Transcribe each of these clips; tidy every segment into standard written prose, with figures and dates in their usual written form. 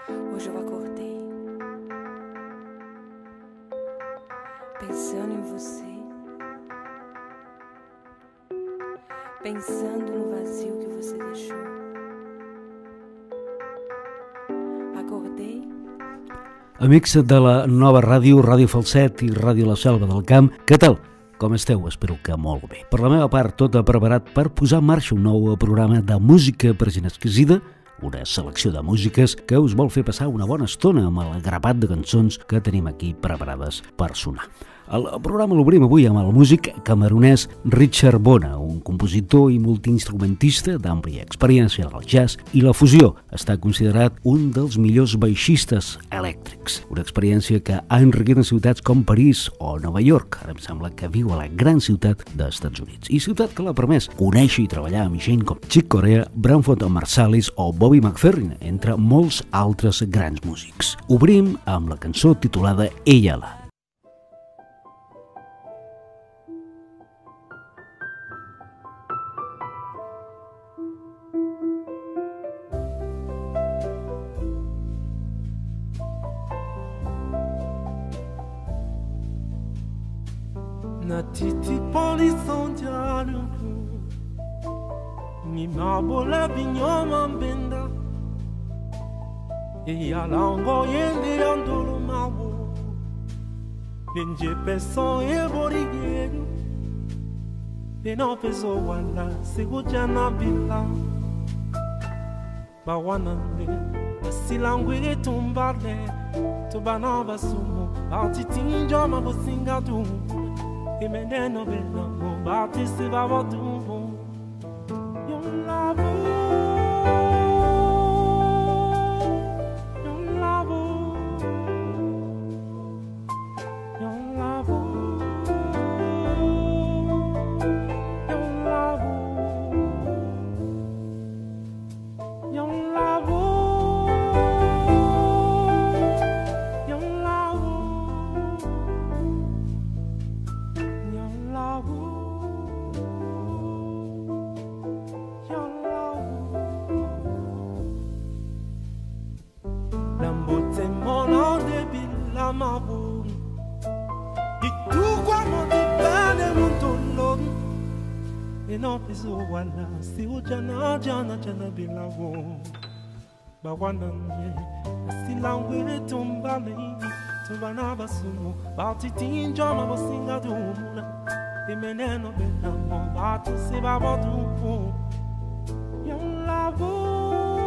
Hoje eu acordei pensando em você, pensando no vazio que você deixou. Acordei. Amics de la nova ràdio, Ràdio Falset i Ràdio La Selva del Camp, què tal? Com esteu? Espero que molt bé. Per la meva part, tot preparat per posar en marxa un nou programa de música per gent exquisida, una selecció de músiques que us vol fer passar una bona estona amb el grapat de cançons que tenim aquí preparades per sonar. El programa l'obrim avui amb el músic camerunès Richard Bona, un compositor i multiinstrumentista d'àmplia experiència en el jazz i la fusió. Està considerat un dels millors baixistes elèctrics, una experiència que ha enriquit en ciutats com París o Nova York. Ara em sembla que viu a la gran ciutat dels Estats Units, i ciutat que l'ha permès conèixer i treballar amb gent com Chick Corea, Branford Marsalis o Bobby McFerrin, entre molts altres grans músics. Obrim amb la cançó titulada Eyala. Na titi poli sondiano mi mabola binyoma mbenda e yalango yende andolo mawo nenje peso e borigero e no peso wala sigujana bila ba wanande asilangwe tumbale tubana basumo atitinja mabosinga tu Imeneno bella mo batti si va votumo Yon lavo Yon lavo Yon lavo Yon lavo Yon lavo Mabu e tu quando ti bene molto long e no peso wala si ujana jana bilawo ba wana me si langwe tumbale tubana basumo ba titinja ma bosinga dumuna e meneno bella mo ba tu se ba bodu yon lavo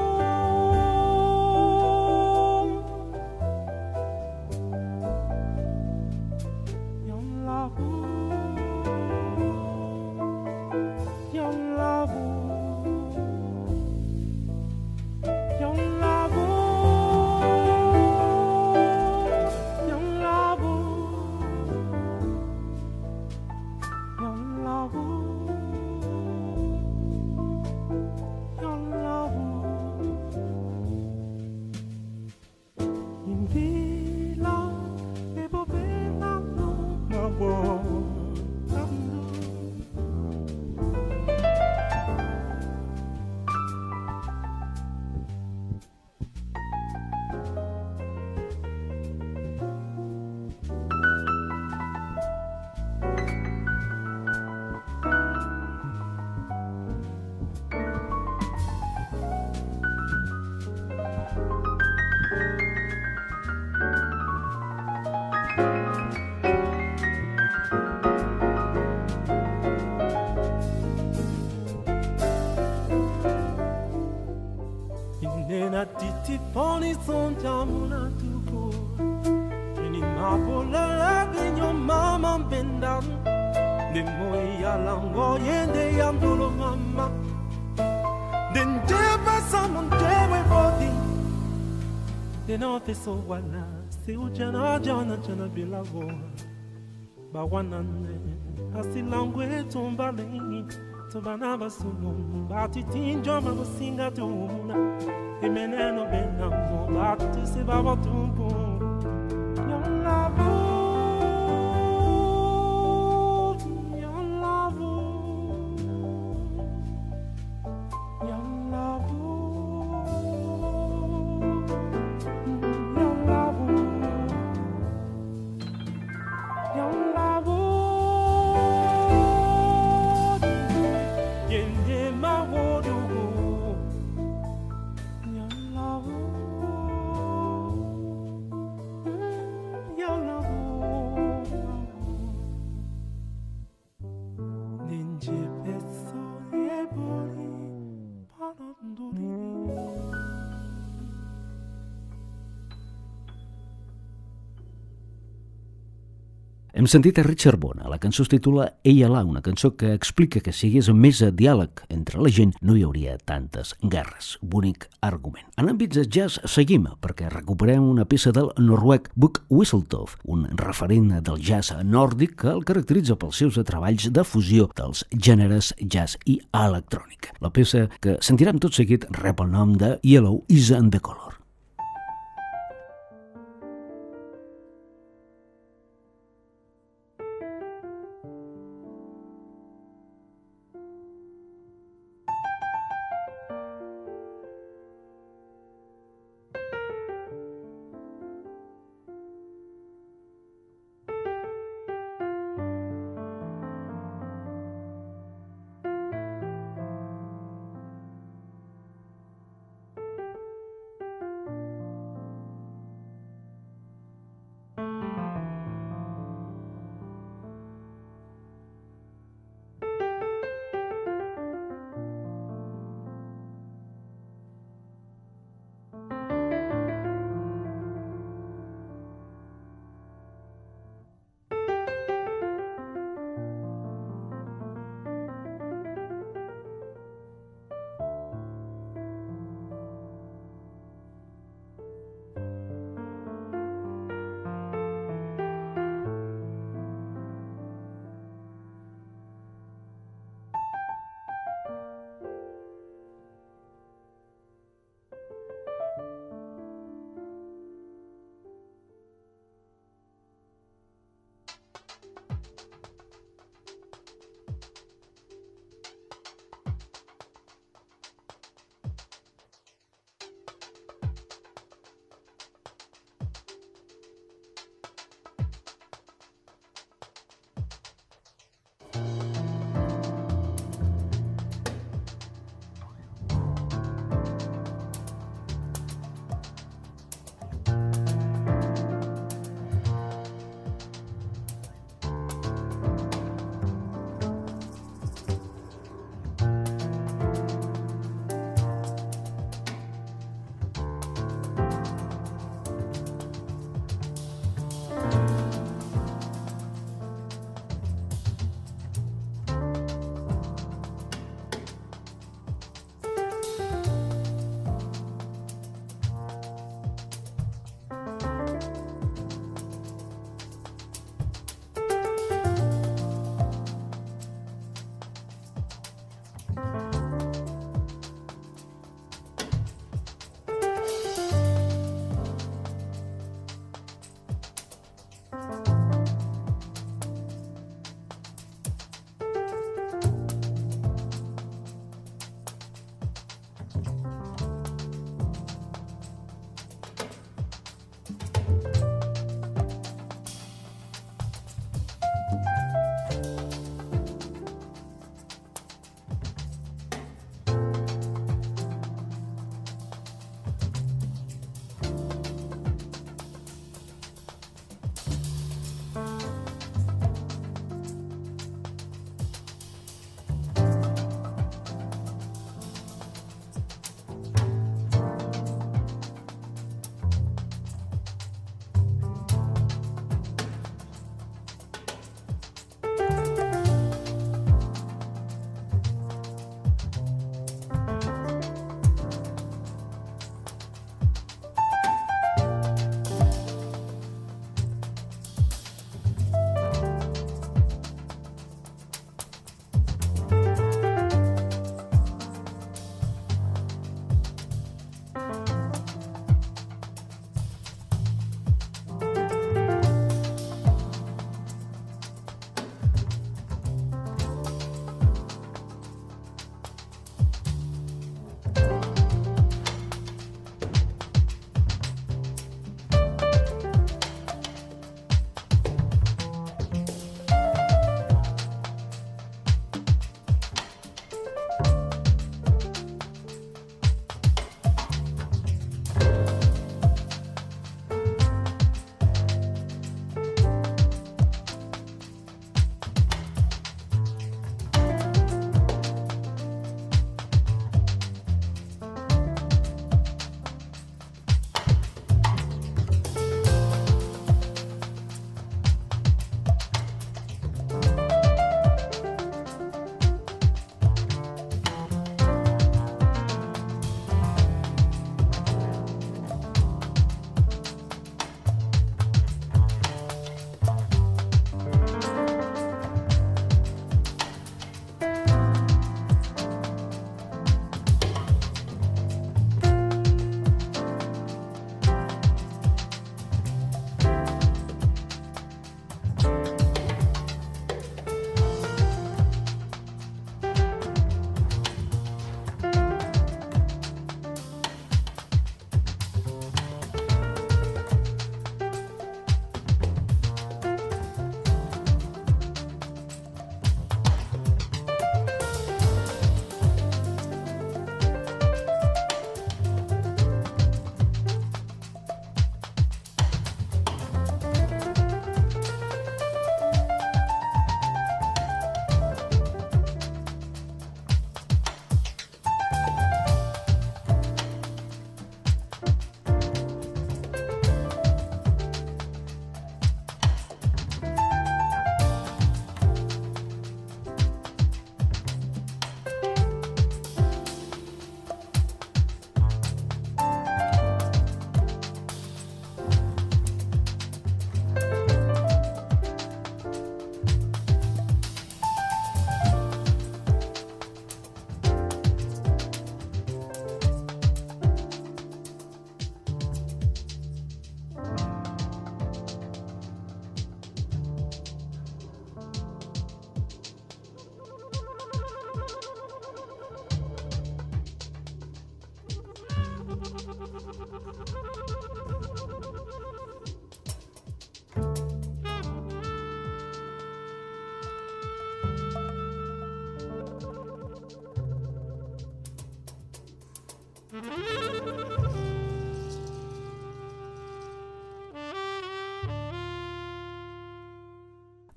Nena titi poni sonjamuna tuko Nini mabola genyo mama mbenda Nemo yalango yende yamdolo mama Denjeba samon jewe body Deno peso wala Se ujana jana bilawo Ba wanane Asilangwe tumbale Tubana basumo Bati tinjo mabosinga tumuna Imeneno bena mo Bati se baba tumpu Yon lavo Yon lavo Yon lavo Hem sentit a Richard Bona. La cançó es titula Ella là, una cançó que explica que si hi hagués més diàleg entre la gent no hi hauria tantes guerres. Bonic argument. En àmbits de jazz seguim, perquè recuperem una peça del noruec Buck Whistletoft, un referent del jazz nòrdic que el caracteritza pels seus treballs de fusió dels gèneres jazz i electrònica. La peça que sentirem tot seguit rep el nom de Yellow is the Color.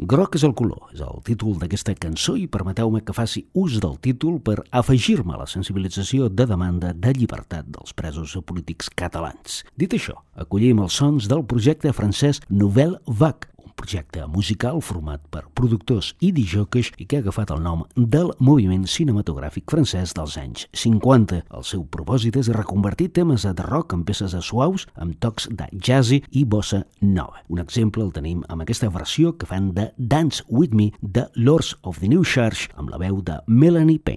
Groc és el color, és el títol d'aquesta cançó i permeteu-me que faci ús del títol per afegir-me a la sensibilització de demanda de llibertat dels presos polítics catalans. Dit això, acollim els sons del projecte francès Nouvelle Vague, un projecte musical format per productors i disjòqueis i que ha agafat el nom del moviment cinematogràfic francès dels anys 50. El seu propòsit és reconvertir temes de rock en peces suaus amb tocs de jazzy i bossa nova. Un exemple el tenim amb aquesta versió que fan de Dance With Me de Lords of the New Church amb la veu de Melanie Payne.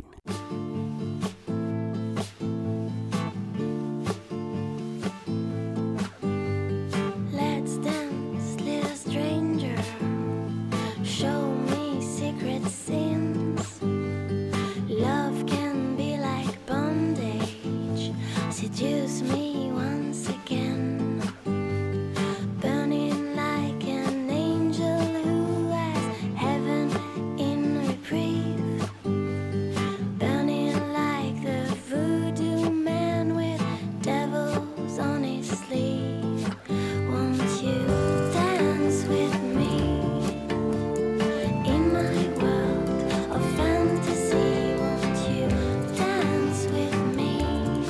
Seduce me once again, burning like an angel who has heaven in reprieve, burning like the voodoo man with devils on his sleeve. Won't you dance with me in my world of fantasy? Won't you dance with me?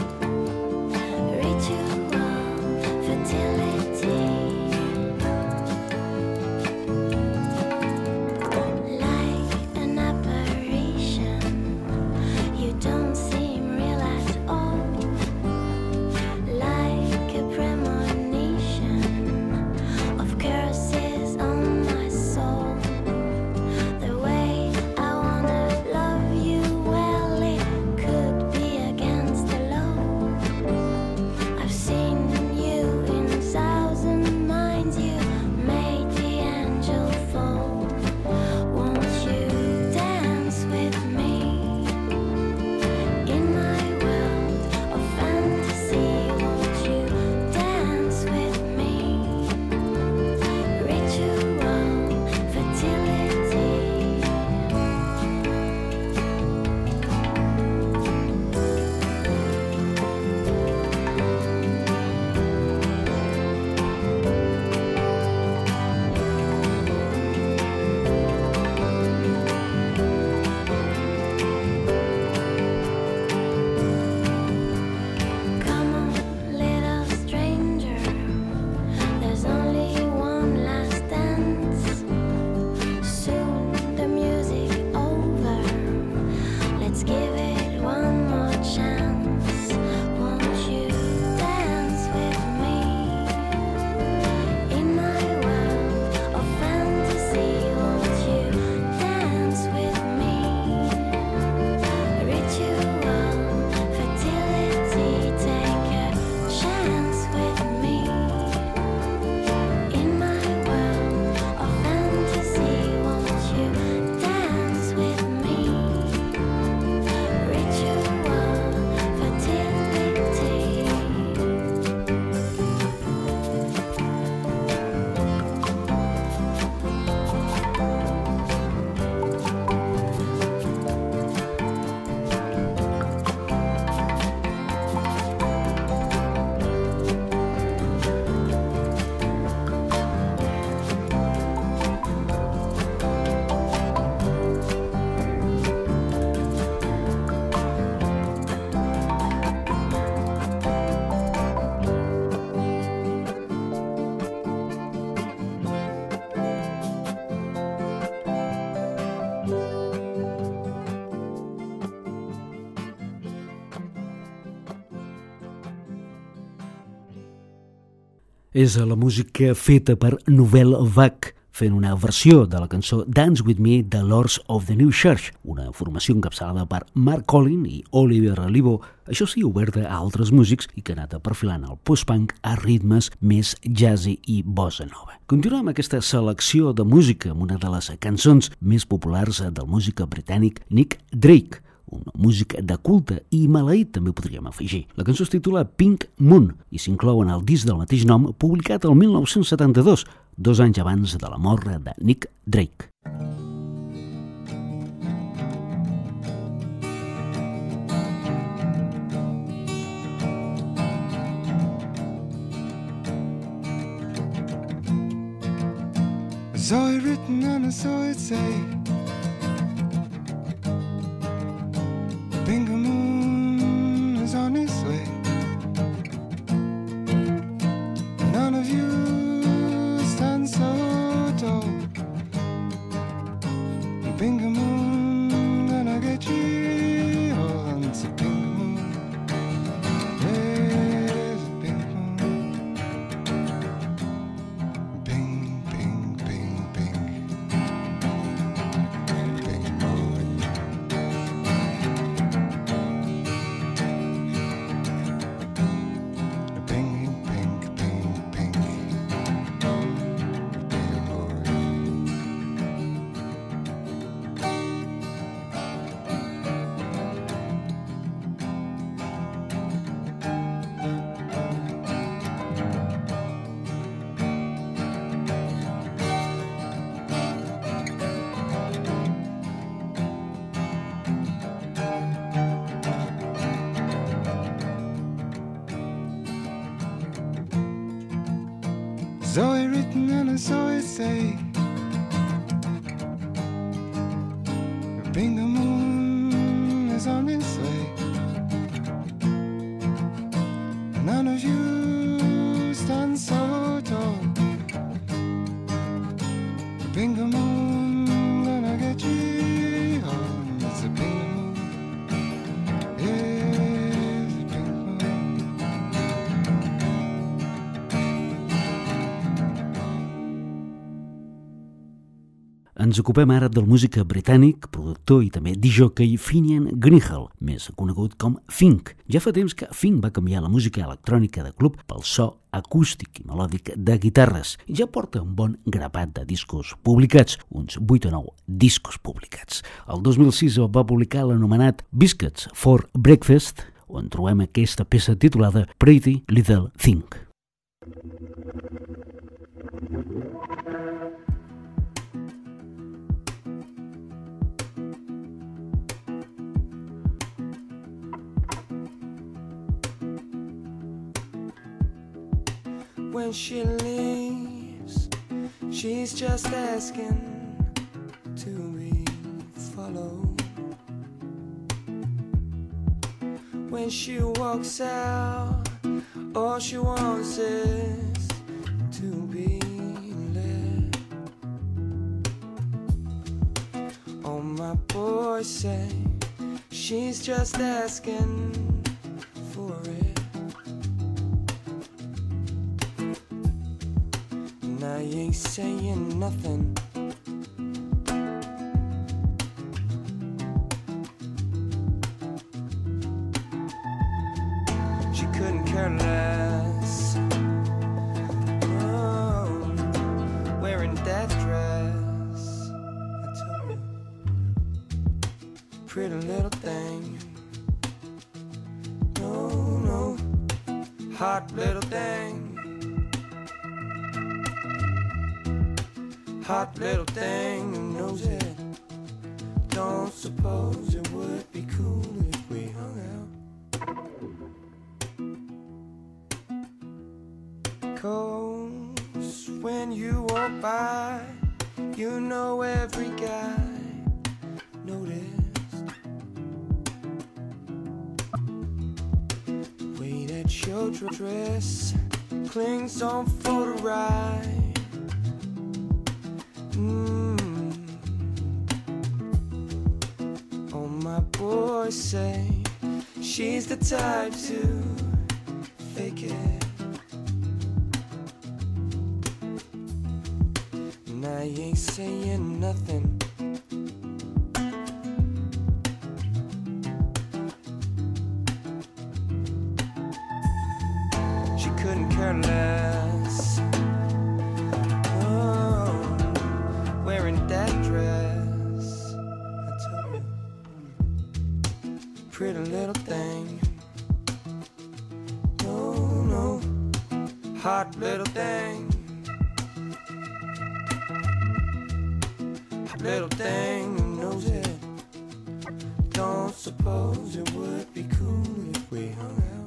És la música feta per Nouvelle Vague, fent una versió de la cançó Dance With Me de Lords of the New Church, una formació encapçalada per Mark Collin i Oliver Livo, això sí, oberta a altres músics i que ha anat perfilant el post-punk a ritmes més jazzy i bossa nova. Continuem amb aquesta selecció de música amb una de les cançons més populars del músic britànic Nick Drake, un músic de culte i maleït també podríem afegir. La cançó es titula Pink Moon i s'inclou en el disc del mateix nom publicat el 1972, 2 anys abans de la mort de Nick Drake. As I return written and so it say. Bingo moon is on its way. None of you stand so tall. Bingo moon gonna get you all on the bingo moon. There's a bingo moon. Bing, bing, bing, bing. Bingo moon. Bing, bing, bing, bing. Bingo moon. Zoe written and so it say. Bingo moon is on its way. None of you stand so tall. Bingo moon gonna get you home. It's a bingo moon. Yes, a bingo moon. Ens ocupem ara del músic britànic, productor i també disjockey Finian Greenhill, més conegut com Fink. Ja fa temps que Fink va canviar la música electrònica de club pel so acústic i melòdic de guitarres i ja porta un bon grapat de discos publicats, uns 8 o 9 discos publicats. El 2006 va publicar l'anomenat Biscuits for Breakfast, on trobem aquesta peça titulada Pretty Little Thing. When she leaves, she's just asking to be followed. When she walks out, all she wants is to be led. Oh, my boys say she's just asking for it. I ain't saying nothing. She couldn't care less. Oh, wearing that dress, I told you, pretty little thing. No, no, hot little thing. Hot little thing who knows it. Don't suppose it would be cool if we hung out. 'Cause when you walk by, you know every guy noticed the way that your dress clings on for the ride. Oh, my boys say she's the type to fake it. And I ain't saying nothing. She couldn't care less. Wearing that dress, I told you, pretty little thing. No, no, hot little thing. Hot little thing who knows it. Don't suppose it would be cool if we hung out.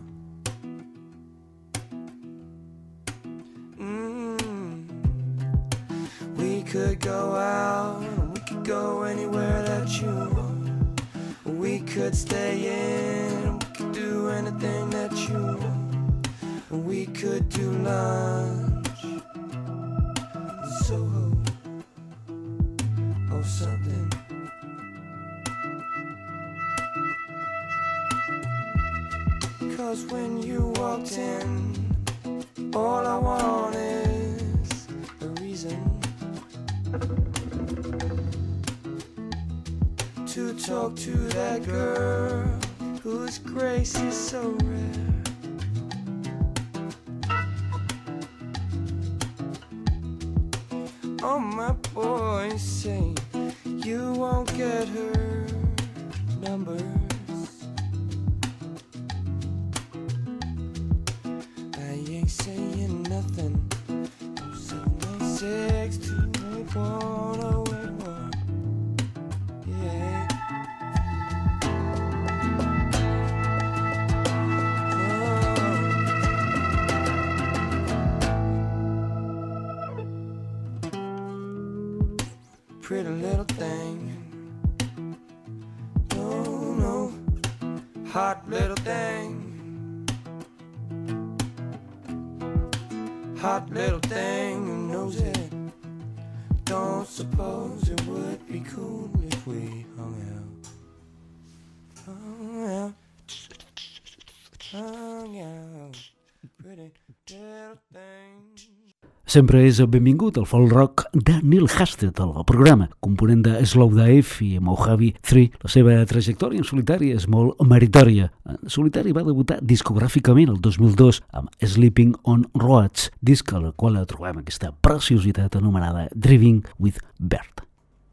We could go out, we could go anywhere that you want. We could stay in, we could do anything that you want. We could do lunch in Soho or something. Cause when you walked in, all I want is a reason to talk to that girl whose grace is so rare. All my boys say you won't get her numbers. I ain't saying nothing. 796 281 081. Yeah. Pretty little thing. No, no. Hot little thing. Hot little thing who knows it. Don't suppose it would be cool if we hung out. Hung out. Hung out. Pretty little thing. Sempre és benvingut al folk rock de Neil Hastert al programa, component de Slow Dive i Mojave 3. La seva trajectòria en solitari és molt meritòria. En solitari va debutar discogràficament el 2002 amb Sleeping on Roads, disc al qual trobem aquesta preciositat anomenada Driving with Bert.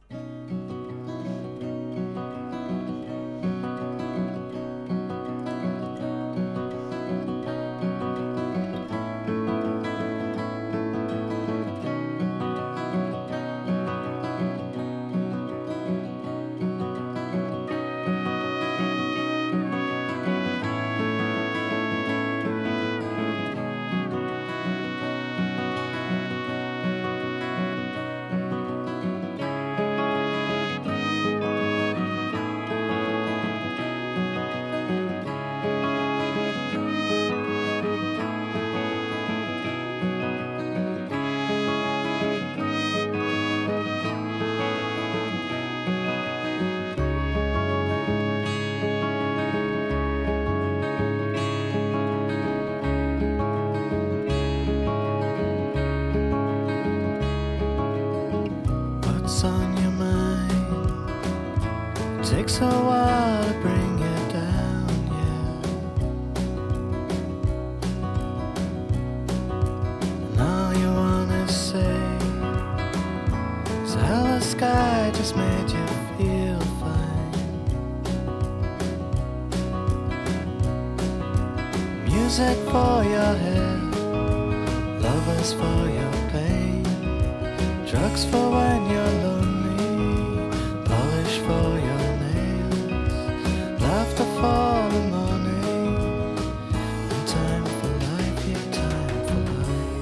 Takes a while to bring it down, yeah. And all you wanna say is how the sky just made you feel fine. Music for your head, lovers for your pain, drugs for when you're lonely, polish for your for the morning, and time for life, yeah, time for life.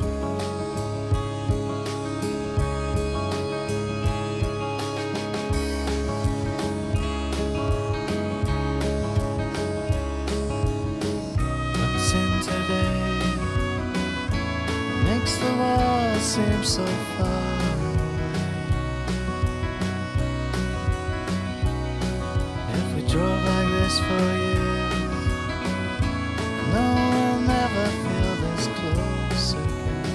What's in today makes the world seem so far away. If we drove like this for years, no, we'll never feel this close again.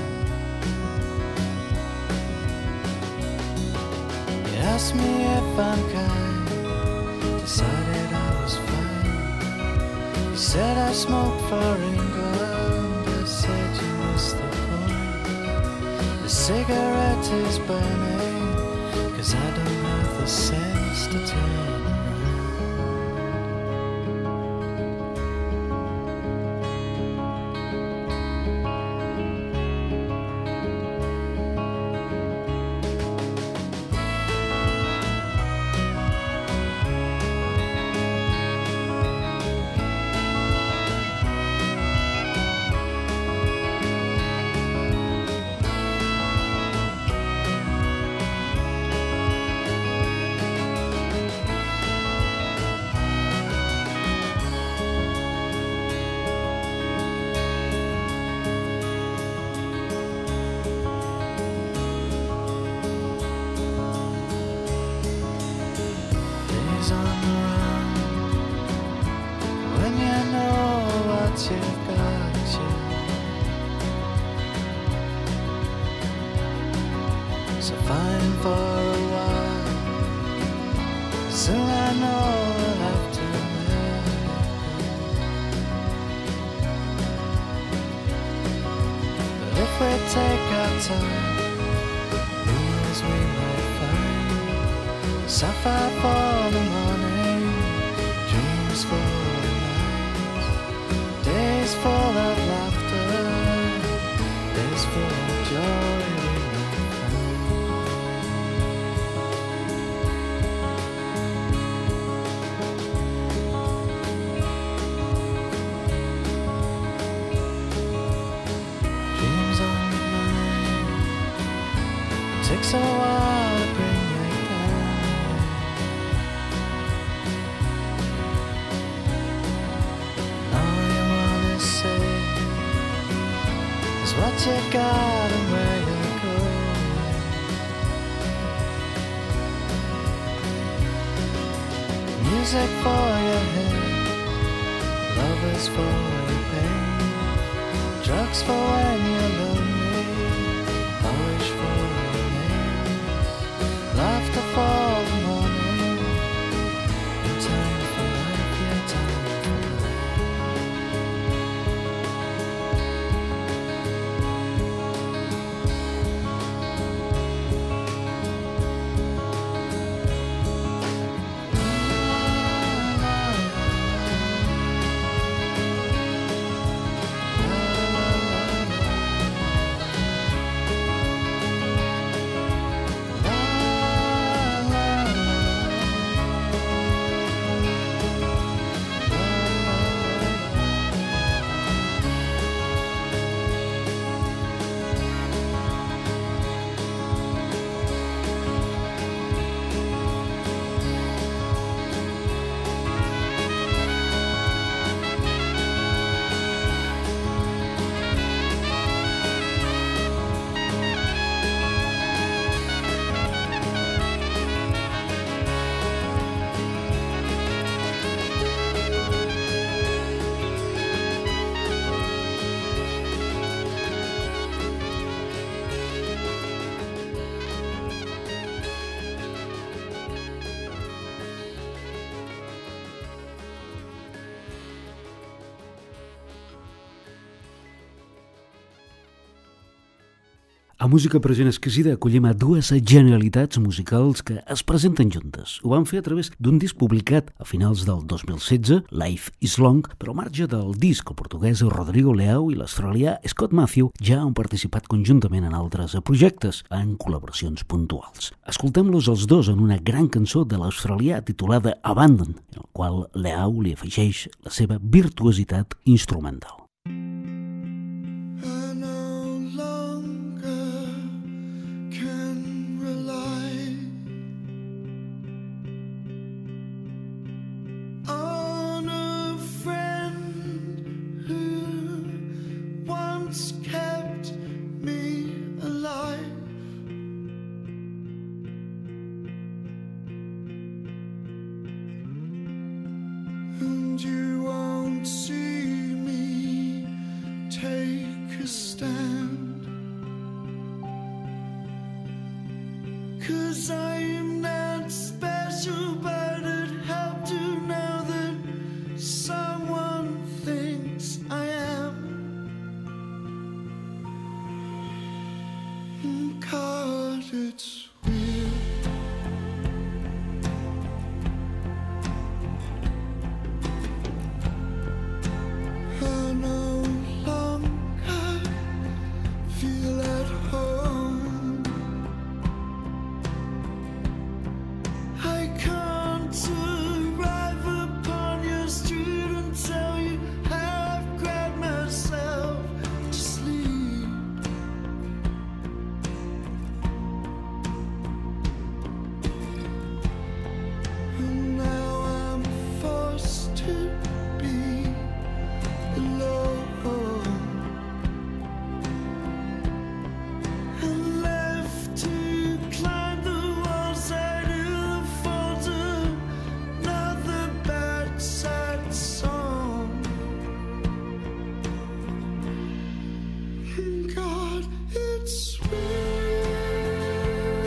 You asked me if I'm kind, decided I was fine. You said I smoked for England, I said you missed the point. The cigarette is burning, 'cause I don't have the sense to turn. so fine for a while. Soon I know I'll have to let it go. But if we take our time, these we might find sapphire for the morning, dreams for the night, days full of laughter, days full of joy. Takes a while to bring it down. All you wanna say is what you got and where you're going. Music for your head, lovers for your pain, drugs for when you're lonely, polish for laughter for the morning, and time for life, yeah, time for A Música Present Exquisida acollim a dues genialitats musicals que es presenten juntes. Ho van fer a través d'un disc publicat a finals del 2016, Life is Long, però al marge del disc, el portuguès Rodrigo Leao i l'australià Scott Matthew ja han participat conjuntament en altres projectes, en col·laboracions puntuals. Escoltem-los els dos en una gran cançó de l'australià titulada Abandon, en el qual Leao li afegeix la seva virtuositat instrumental. You won't see me take a stand, 'cause I am not special, but it helped to know that someone thinks I am. God, it's weird. God, it's weird.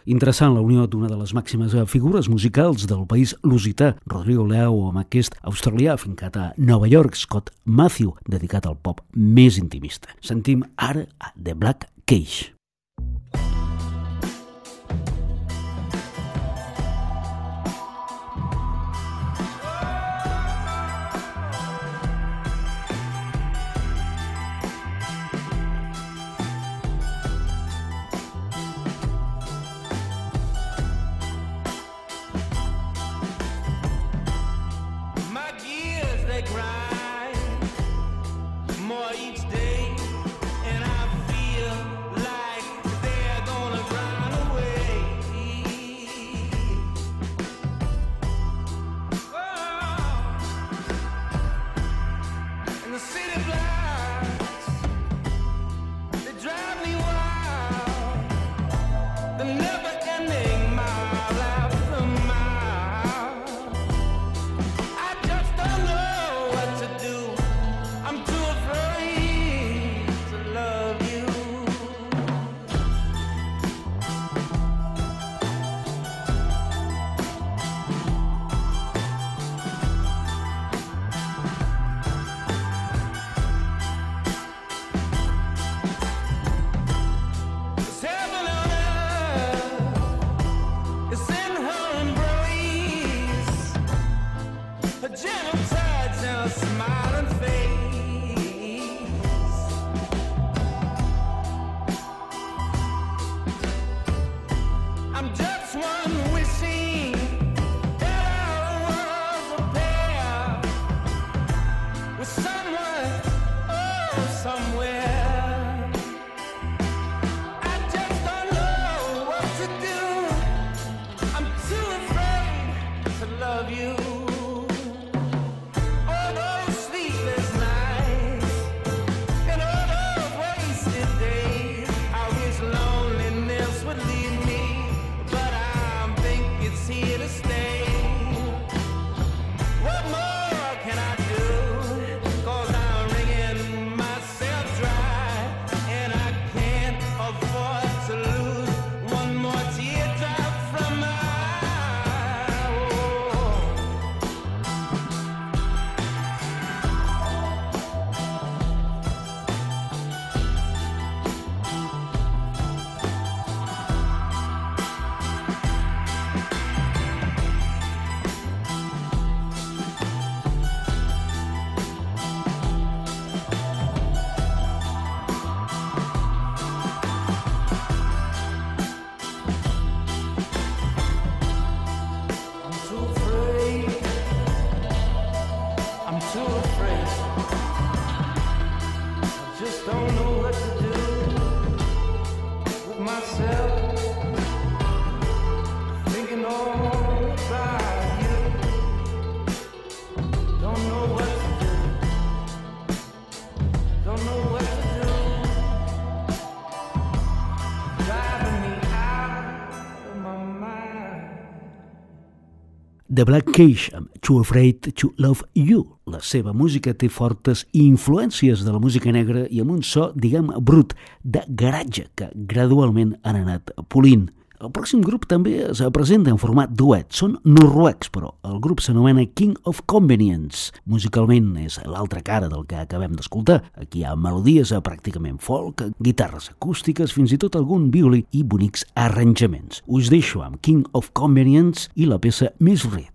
Interessant la unió d'una de les màximes figures musicals del país lusità, Rodrigo Leao, amb aquest australià fincat a Nova York, Scott Matthew, dedicat al pop més intimista. Sentim ara a The Black Cage. The Black Cage, amb Too Afraid to Love You. La seva música té fortes influències de la música negra i amb un so, diguem, brut, de garatge, que gradualment han anat polint. El pròxim grup també es presenta en format duet. Són noruecs, però el grup s'anomena King of Convenience. Musicalment és l'altra cara del que acabem d'escoltar. Aquí hi ha melodies pràcticament folk, guitarres acústiques, fins i tot algun violí i bonics arranjaments. Us deixo amb King of Convenience i la peça Misread.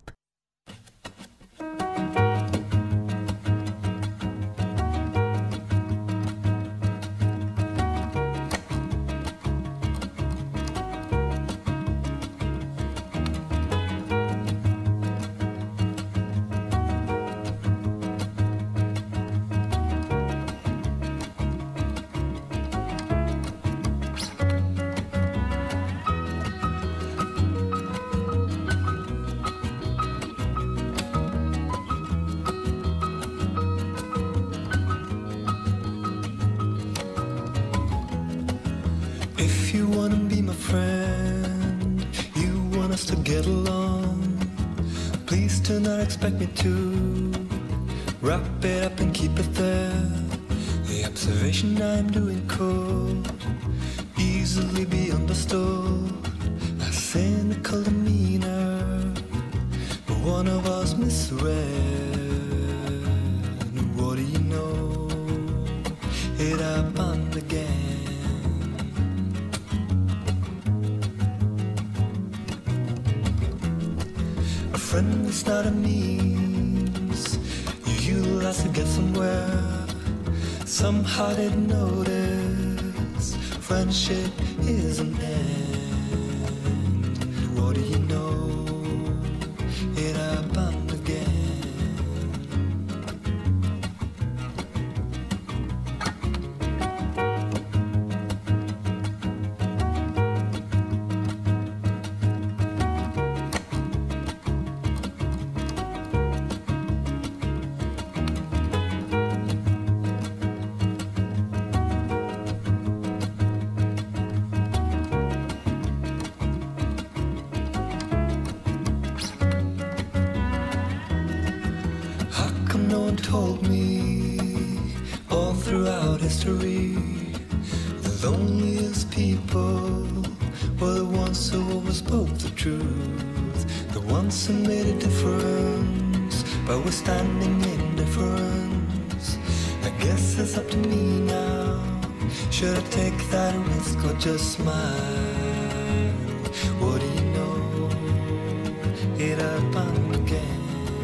If you wanna be my friend, you want us to get along, please do not expect me to wrap it up and keep it there. The observation I'm doing could easily be understood cynical demeanor, but one of us misread. What do you know? It happened again. A friend is not a means you utilize to get somewhere. Somehow didn't notice friendship is an end. What do you know? It happened again. Told me all throughout history the loneliest people were the ones who always spoke the truth, the ones who made a difference by withstanding indifference. I guess it's up to me now. Should I take that risk or just smile? What do you know? It happened again.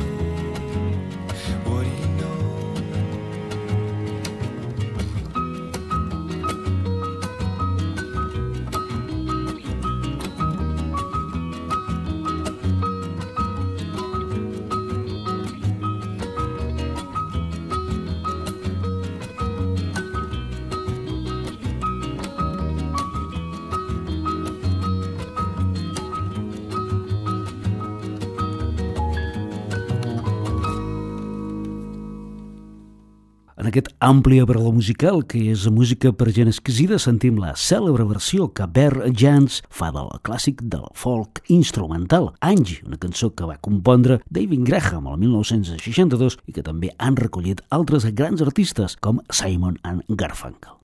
En aquest ampli aparador musical, que és música per gent exquisida, sentim la cèlebre versió que Bert Jansch fa del clàssic del folk instrumental, Angie, una cançó que va compondre David Graham el 1962 i que també han recollit altres grans artistes com Simon and Garfunkel.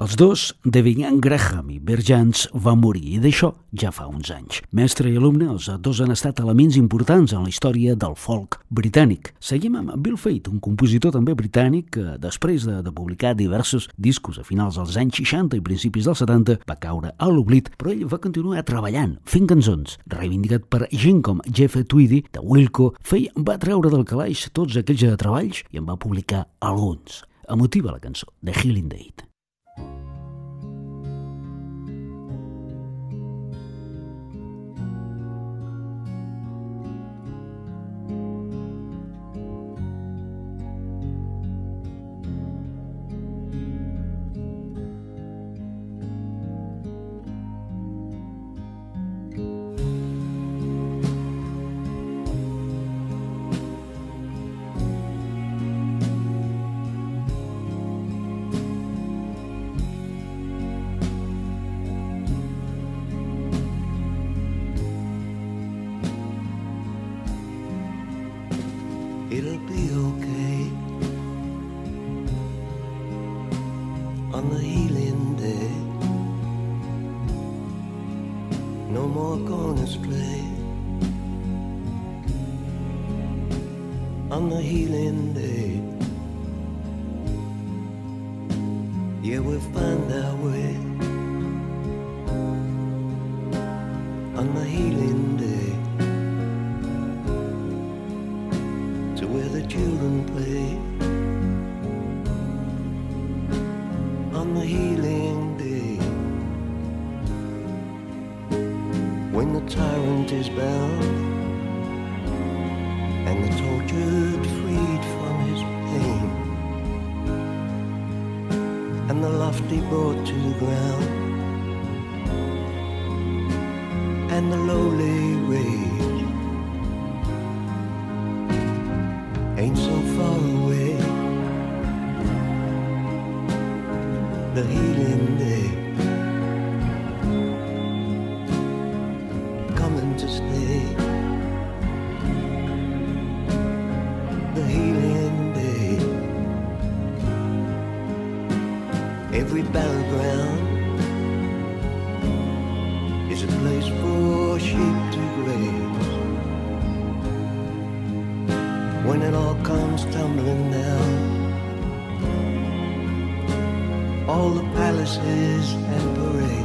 Els dos, David Graham i Bert Jansch, van morir, i d'això ja fa uns anys. Mestre i alumne, els dos han estat elements importants en la història del folk britànic. Seguim amb Bill Fate, un compositor també britànic que, després de publicar diversos discos a finals dels anys 60 i principis dels 70, va caure a l'oblit, però ell va continuar treballant, fent cançons. Reivindicat per gent com Jeff Tweedy, de Wilco, Fate va treure del calaix tots aquells treballs i en va publicar alguns. Emotiva la cançó, The Healing Date. It'll be okay on the healing day. No more going astray on the healing day. Yeah, we'll find our way on the healing day. To where the children play on the healing day, when the tyrant is bound and the tortured freed from his pain, and the lofty brought to the ground and the lowly raised. Ain't so far away, the healing day coming to stay, the healing day. Every battleground is a place for sheep to graze. When it all comes tumbling down, all the palaces and parades,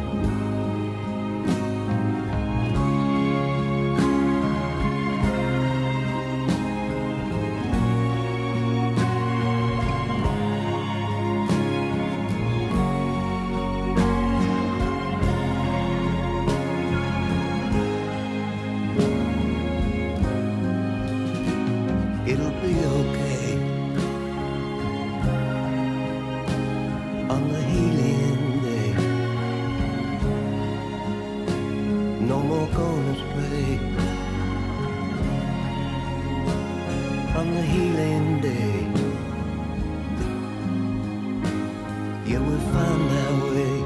it'll be okay on the healing day. No more going astray on the healing day. Yeah, we'll find our way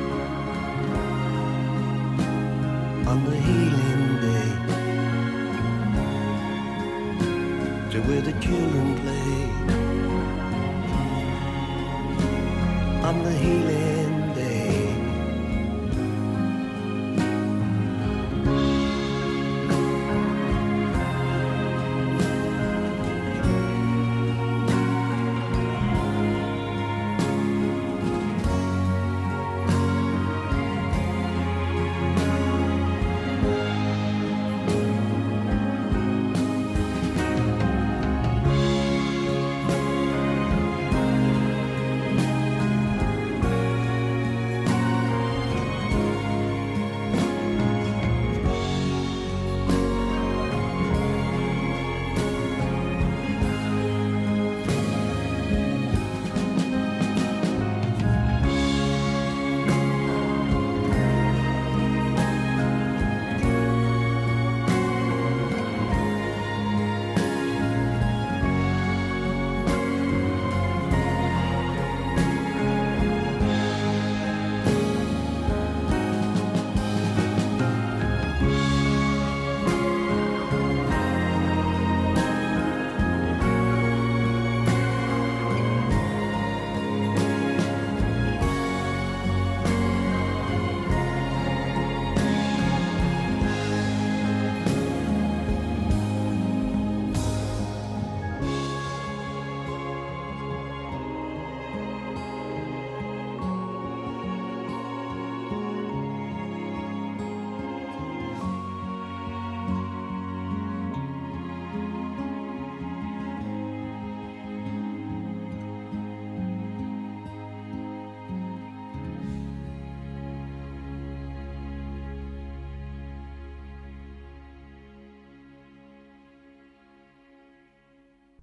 on the healing day, to where the children play on the healing day.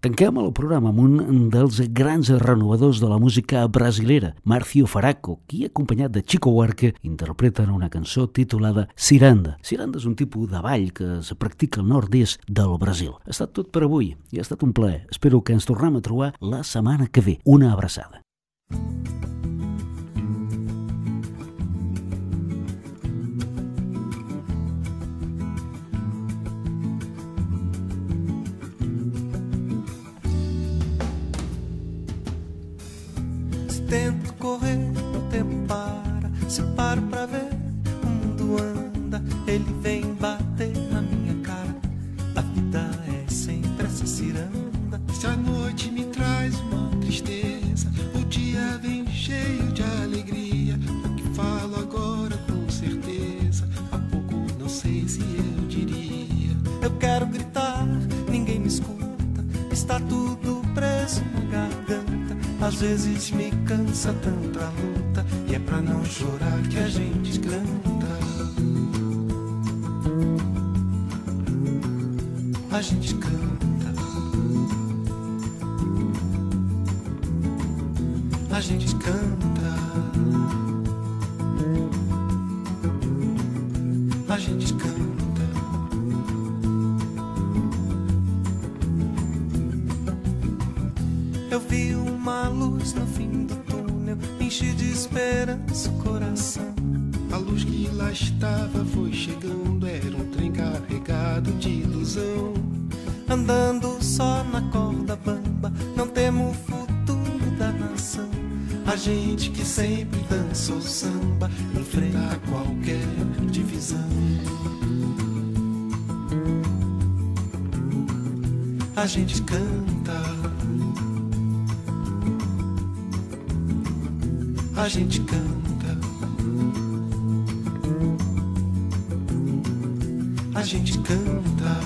Tanquem el programa amb un dels grans renovadors de la música brasilera, Márcio Faraco, qui, acompanyat de Chico Buarque, interpreten una cançó titulada Ciranda. Ciranda és un tipus de ball que es practica al nord-est del Brasil. Ha estat tot per avui i ha estat un plaer. Espero que ens tornem a trobar la setmana que ve. Una abraçada. Tento correr, o tempo para. Se paro pra ver, o mundo anda. Ele vem bater na minha cara. A vida é sempre essa ciranda. Se a noite me traz uma tristeza, o dia vem cheio de alegria. O que falo agora com certeza, há pouco não sei se eu diria. Eu quero gritar, ninguém me escuta. Está tudo preso na garganta. Às vezes me cansa tanto a luta, e é pra não chorar que a gente canta. A gente canta. A gente canta. A gente canta. Eu vi uma luz no fim do túnel, enchi de esperança o coração. A luz que lá estava foi chegando, era um trem carregado de ilusão. Andando só na corda bamba, não temo o futuro da nação. A gente que sempre dançou samba, enfrenta qualquer divisão. A gente canta. A gente canta. A gente canta.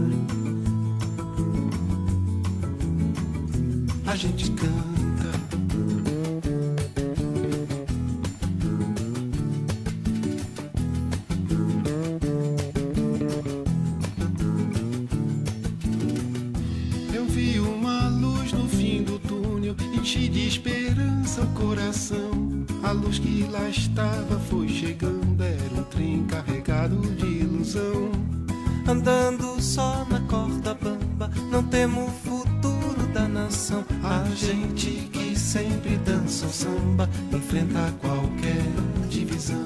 A gente canta. Eu vi uma luz no fim do túnel, enchi de esperança o coração. A luz que lá estava foi chegando, era um trem carregado de ilusão. Andando só na corda bamba, não temo o futuro da nação. A gente que sempre dança o samba, enfrenta qualquer divisão.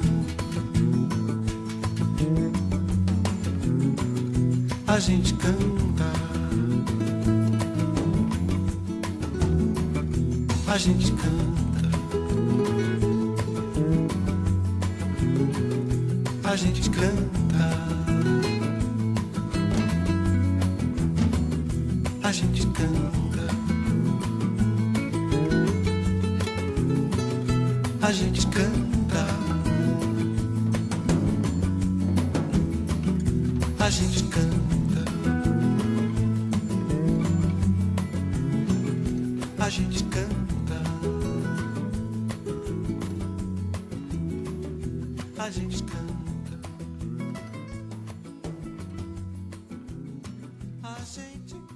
A gente canta. A gente canta. A gente canta. A gente canta. A gente canta. A gente canta. A gente canta. A gente canta. A gente